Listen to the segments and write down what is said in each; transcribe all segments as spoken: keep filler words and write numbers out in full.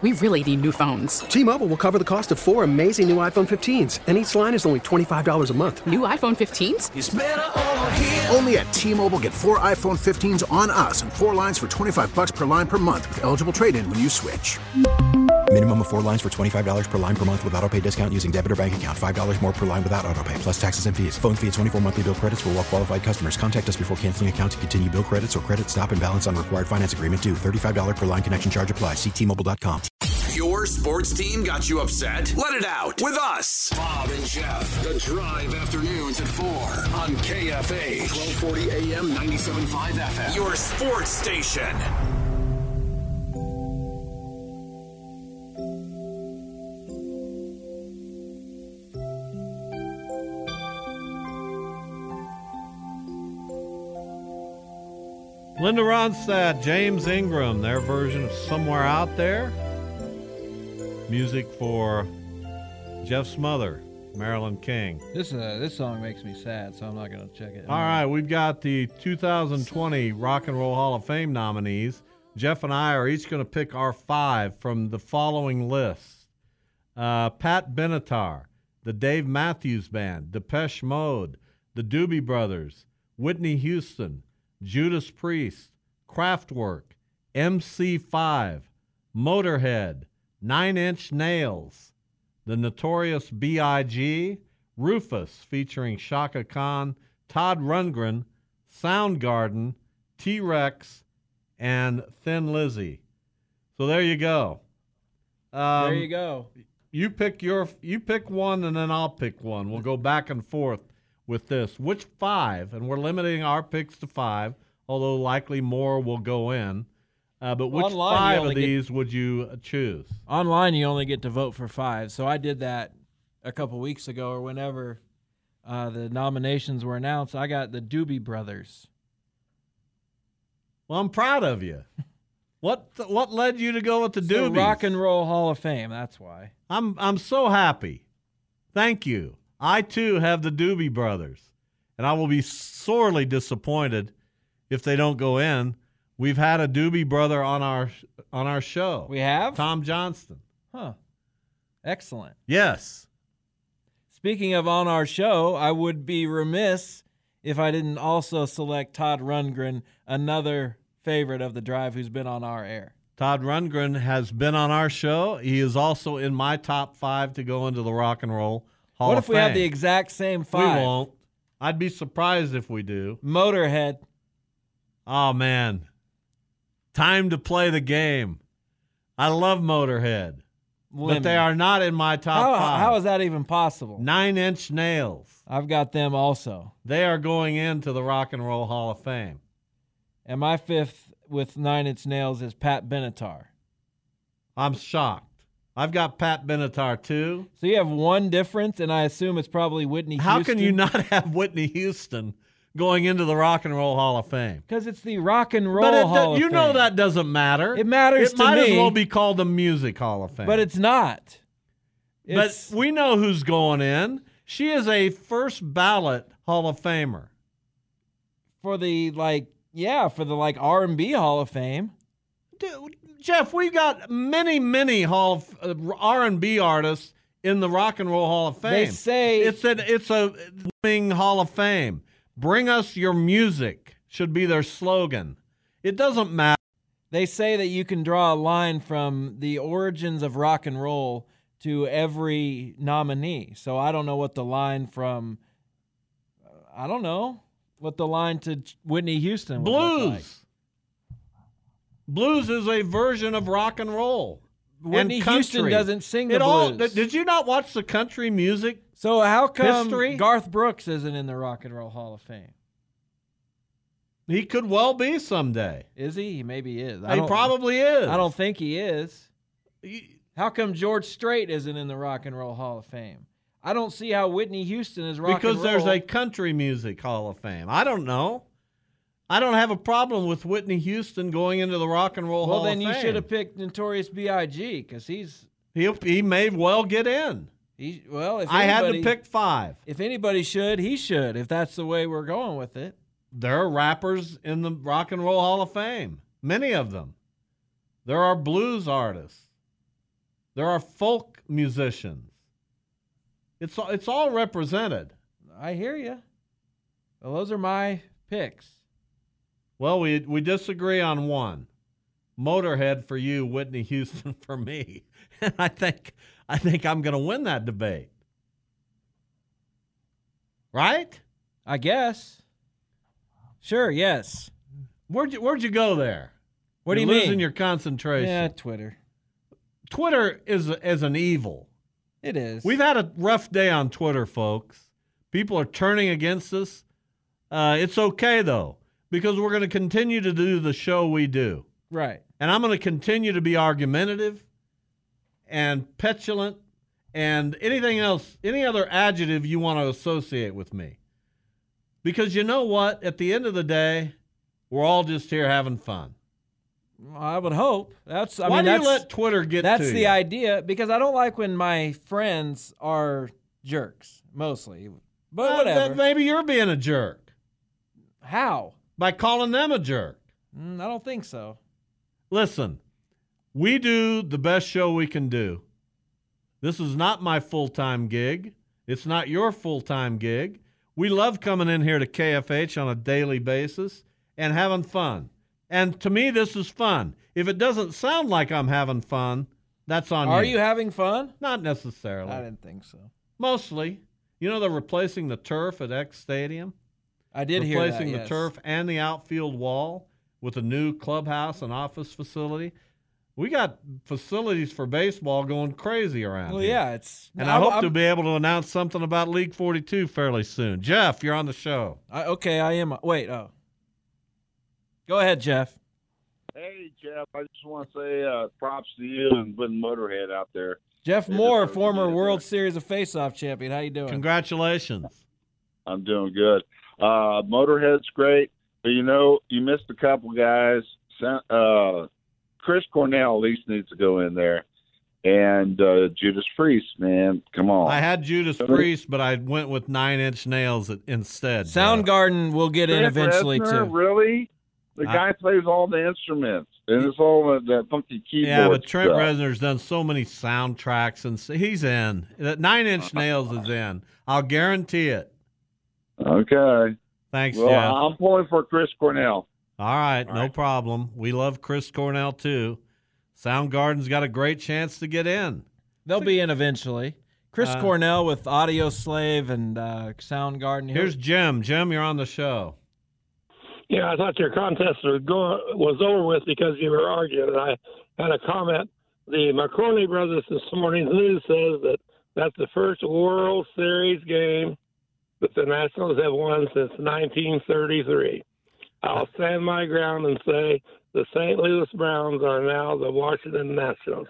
We really need new phones. T-Mobile will cover the cost of four amazing new iPhone fifteens, and each line is only twenty-five dollars a month. New iPhone fifteens? It's better over here. Only at T-Mobile, get four iPhone fifteens on us and four lines for twenty-five dollars per line per month with eligible trade-in when you switch. Minimum of four lines for twenty-five dollars per line per month with autopay discount using debit or bank account. five dollars more per line without autopay, plus taxes and fees. Phone fee at twenty-four monthly bill credits for well-qualified customers. Contact us before canceling account to continue bill credits or credit stop and balance on required finance agreement due. thirty-five dollars per line connection charge applies. See T Mobile dot com. Your sports team got you upset? Let it out with us. Bob and Jeff, the Drive afternoons at four on K F H. twelve forty A M, ninety-seven point five F M. Your sports station. Linda Ronstadt, James Ingram, their version of Somewhere Out There. Music for Jeff Smother, Marilyn King. This uh, this song makes me sad, so I'm not going to check it. All right, we've got the two thousand twenty Rock and Roll Hall of Fame nominees. Jeff and I are each going to pick our five from the following list. Uh, Pat Benatar, the Dave Matthews Band, Depeche Mode, the Doobie Brothers, Whitney Houston, Judas Priest, Kraftwerk, M C five, Motorhead, Nine Inch Nails, the Notorious B I G, Rufus featuring Shaka Khan, Todd Rundgren, Soundgarden, T-Rex, and Thin Lizzy. So there you go. Um, there you go. You pick your you pick one, and then I'll pick one. We'll go back and forth with this. Which five, and we're limiting our picks to five, although likely more will go in. Uh, but which Online, five you of these get, would you choose? Online, you only get to vote for five. So I did that a couple weeks ago or whenever uh, the nominations were announced. I got the Doobie Brothers. Well, I'm proud of you. What what led you to go with the It's Doobies? the Rock and Roll Hall of Fame, that's why. I'm I'm so happy. Thank you. I, too, have the Doobie Brothers, and I will be sorely disappointed if they don't go in. We've had a Doobie Brother on our on our show. We have? Tom Johnston. Huh. Excellent. Yes. Speaking of on our show, I would be remiss if I didn't also select Todd Rundgren, another favorite of the Drive who's been on our air. Todd Rundgren has been on our show. He is also in my top five to go into the Rock and Roll Hall What of if we Fame. have the exact same five? We won't. I'd be surprised if we do. Motorhead. Oh, man. Time to play the game. I love Motorhead. Lemon. But they are not in my top how, five. How is that even possible? Nine Inch Nails. I've got them also. They are going into the Rock and Roll Hall of Fame. And my fifth with Nine Inch Nails is Pat Benatar. I'm shocked. I've got Pat Benatar, too. So you have one difference, and I assume it's probably Whitney Houston. How can you not have Whitney Houston going into the Rock and Roll Hall of Fame? Because it's the Rock and Roll but it, Hall you of know Fame. that doesn't matter. It matters it to might me. as well be called the Music Hall of Fame. But it's not. It's, but we know who's going in. She is a first ballot Hall of Famer. For the, like, yeah, for the, like, R and B Hall of Fame. Dude, Jeff, we've got many, many Hall of uh, R and B artists in the Rock and Roll Hall of Fame. They say it's a it's a living Hall of Fame. Bring us your music should be their slogan. It doesn't matter. They say that you can draw a line from the origins of rock and roll to every nominee. So I don't know what the line from I don't know what the line to Whitney Houston would Blues. look like. Blues is a version of rock and roll. Whitney and Houston doesn't sing the it all, blues. Did you not watch the country music? So how come history? Garth Brooks isn't in the Rock and Roll Hall of Fame? He could well be someday. Is he? He maybe is. He probably is. I don't think he is. He, how come George Strait isn't in the Rock and Roll Hall of Fame? I don't see how Whitney Houston is rock because and roll. there's a country music Hall of Fame. I don't know. I don't have a problem with Whitney Houston going into the Rock and Roll well, Hall of Fame. Well, then you should have picked Notorious B I G because he's he he may well get in. He well, if I anybody, had to pick five. If anybody should, he should. If that's the way we're going with it. There are rappers in the Rock and Roll Hall of Fame. Many of them. There are blues artists. There are folk musicians. It's it's all represented. I hear you. Well, those are my picks. Well, we we disagree on one. Motorhead for you, Whitney Houston for me. And I think I think I'm going to win that debate. Right? I guess. Sure, yes. Where'd you Where'd you go there? What do You're you mean? losing your concentration. Yeah, Twitter. Twitter is is an evil. It is. We've had a rough day on Twitter, folks. People are turning against us. Uh, it's okay, though, because we're going to continue to do the show we do. Right. And I'm going to continue to be argumentative and petulant and anything else, any other adjective you want to associate with me. Because you know what? At the end of the day, we're all just here having fun. I would hope. That's. I Why mean, do that's, you let Twitter get That's to the you? idea, because I don't like when my friends are jerks, mostly. But Well, whatever. then maybe you're being a jerk How? by calling them a jerk. Mm, I don't think so. Listen, we do the best show we can do. This is not my full-time gig. It's not your full-time gig. We love coming in here to K F H on a daily basis and having fun. And to me, this is fun. If it doesn't sound like I'm having fun, that's on you. Are you having fun? Not necessarily. I didn't think so. Mostly. You know they're replacing the turf at X Stadium? I did hear that, Replacing the yes. turf and the outfield wall with a new clubhouse and office facility. We got facilities for baseball going crazy around Well, here. yeah, it's. And I I'm- hope I'm- to be able to announce something about League forty-two fairly soon. Jeff, you're on the show. I, okay, I am. Wait, oh. Go ahead, Jeff. Hey, Jeff, I just want to say uh, props to you and putting Motorhead out there. Jeff They Moore, deserve to former be in World there. Series of Face-Off champion. How you doing? Congratulations. I'm doing good. Uh, Motorhead's great, but, you know, you missed a couple guys. Uh, Chris Cornell at least needs to go in there. And uh, Judas Priest, man, come on. I had Judas Priest, but I went with Nine Inch Nails instead. Jeff. Soundgarden will get in Trent eventually, Reznor, too. Really? The I- guy plays all the instruments, and it's all that, that funky keyboard Yeah, but Trent stuff. Reznor's done so many soundtracks, and s- he's in. That Nine Inch Nails is in. I'll guarantee it. Okay. Thanks, Well, Jeff. I'm pulling for Chris Cornell. All right, All no right. problem. We love Chris Cornell, too. Soundgarden's got a great chance to get in. They'll be in eventually. Chris Uh, Cornell with Audio Slave and uh, Soundgarden. He'll- Here's Jim. Jim, you're on the show. Yeah, I thought your contest was, go, was over with because you were arguing. And I had a comment. The Macaroni brothers this morning's news says that that's the first World Series game that the Nationals have won since nineteen thirty-three. I'll stand my ground and say the Saint Louis Browns are now the Washington Nationals.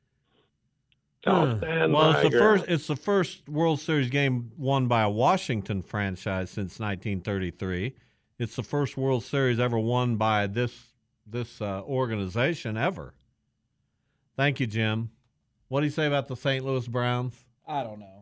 I'll Huh. stand Well, my it's the ground. first. It's the first World Series game won by a Washington franchise since nineteen thirty-three. It's the first World Series ever won by this this uh, organization ever. Thank you, Jim. What do you say about the Saint Louis Browns? I don't know.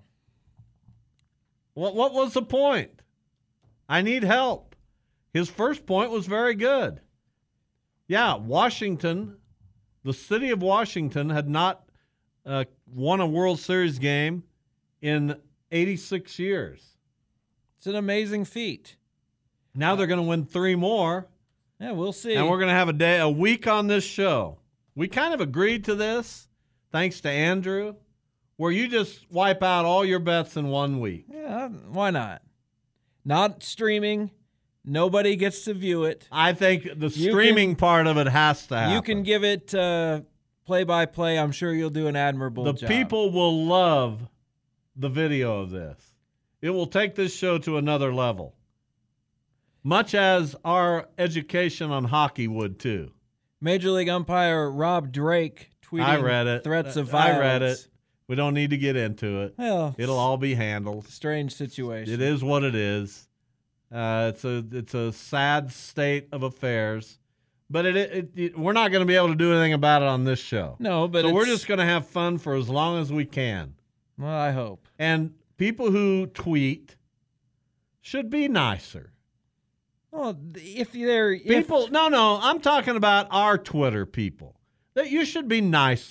What What was the point? I need help. His first point was very good. Yeah, Washington, the city of Washington, had not uh, won a World Series game in eighty-six years. It's an amazing feat. Now they're going to win three more, Yeah, we'll see. and we're going to have a day, a week on this show. We kind of agreed to this, thanks to Andrew, where you just wipe out all your bets in one week. Yeah, why not? Not streaming. Nobody gets to view it. I think the You streaming can- part of it has to happen. You can give it uh, play-by-play. I'm sure you'll do an admirable The job. people will love the video of this. It will take this show to another level, much as our education on hockey would too. Major League umpire Rob Drake tweeting I read it. threats of I violence. read it. We don't need to get into it. Well, It'll all be handled. strange situation. It is what it is. Uh, it's a it's a sad state of affairs, but it, it, it we're not going to be able to do anything about it on this show. No, but so we're it's- just going to have fun for as long as we can. Well, I hope. And people who tweet should be nicer. Well, if they're if, People, no, no, I'm talking about our Twitter people. That you should be nicer.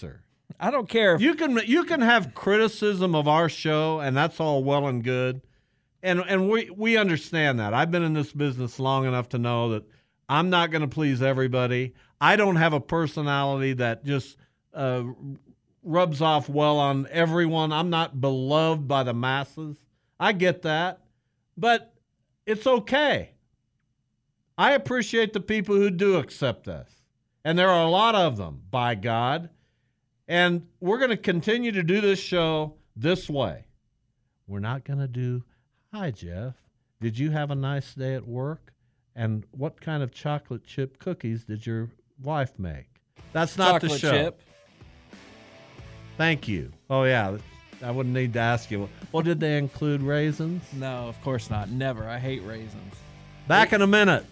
I don't care. If- you can you can have criticism of our show, and that's all well and good. And and we, we understand that. I've been in this business long enough to know that I'm not going to please everybody. I don't have a personality that just uh, rubs off well on everyone. I'm not beloved by the masses. I get that. But it's okay. I appreciate the people who do accept us. And there are a lot of them, by God. And we're going to continue to do this show this way. We're not going to do, hi, Jeff, did you have a nice day at work? And what kind of chocolate chip cookies did your wife make? That's not chocolate the show. Chip. Thank you. Oh, yeah. I wouldn't need to ask you. Well, did they include raisins? No, of course not. Never. I hate raisins. Back in a minute.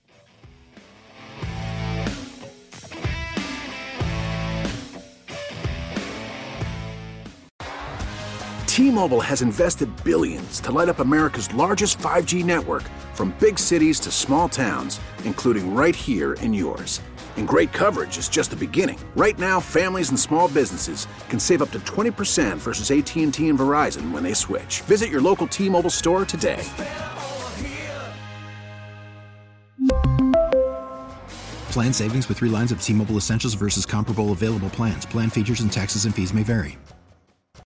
T-Mobile has invested billions to light up America's largest five G network, from big cities to small towns, including right here in yours. And great coverage is just the beginning. Right now, families and small businesses can save up to twenty percent versus A T and T and Verizon when they switch. Visit your local T-Mobile store today. Plan savings with three lines of T-Mobile Essentials versus comparable available plans. Plan features and taxes and fees may vary.